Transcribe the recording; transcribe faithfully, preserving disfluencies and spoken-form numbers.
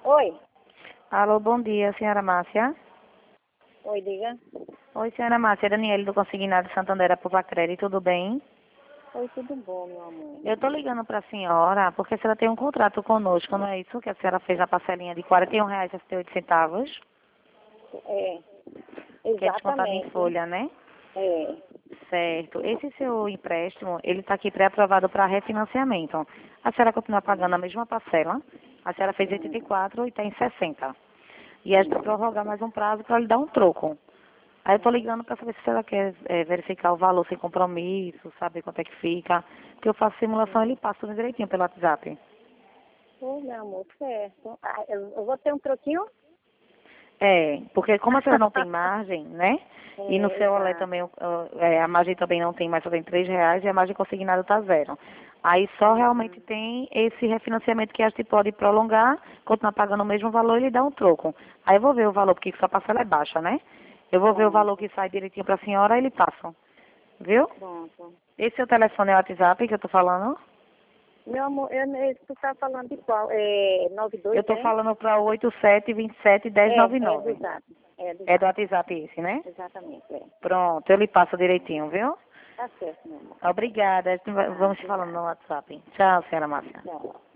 Oi. Alô, bom dia, senhora Márcia. Oi, diga. Oi, senhora Márcia, Daniele do Consignado Santander Apuvacredi, tudo bem? Oi, tudo bom, meu amor? Eu tô ligando para a senhora porque a senhora tem um contrato conosco, não é isso? Que a senhora fez a parcelinha de quarenta e um reais e sessenta e oito centavos, É, que é descontado em exatamente. folha, né? É. Certo. Esse seu empréstimo, ele está aqui pré-aprovado para refinanciamento. A senhora continua pagando a mesma parcela. A senhora fez oitenta e quatro e está em sessenta. E esta está prorrogar mais um prazo para lhe dar um troco. Aí eu tô ligando para saber se ela quer é, verificar o valor sem compromisso, saber quanto é que fica. Porque eu faço simulação e ele passa tudo direitinho pelo WhatsApp. Oi, meu amor, certo. Ah, eu, eu vou ter um troquinho? É, porque como a senhora não tem margem, né? E no É, seu Olé exato. também, uh, é, a margem também não tem mais, só tem três reais e a margem consignada está zero. Aí só realmente Uhum. tem esse refinanciamento que a gente pode prolongar, continuar pagando o mesmo valor e lhe dar um troco. Aí eu vou ver o valor, porque sua parcela é baixa, né? Eu vou ver o valor que Pronto, sai direitinho para a senhora e ele passa. Viu? pronto. Esse é o telefone é o WhatsApp que eu tô falando? Meu amor, eu, eu, tu tá falando de qual? É Eu noventa e dois, tô é? falando para oito sete dois sete um zero nove É, é do nove. Zap. É do É do Zap. WhatsApp esse, né? Exatamente, é. Pronto, eu lhe passo direitinho, viu? Tá certo, meu amor. Obrigada. Ah, Vamos falando no obrigada. WhatsApp. Tchau, senhora Márcia. Tchau.